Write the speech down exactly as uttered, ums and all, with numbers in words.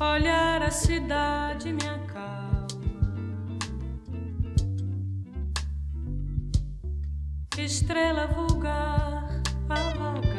Olhar a cidade me acalma. Estrela vulgar a vagar.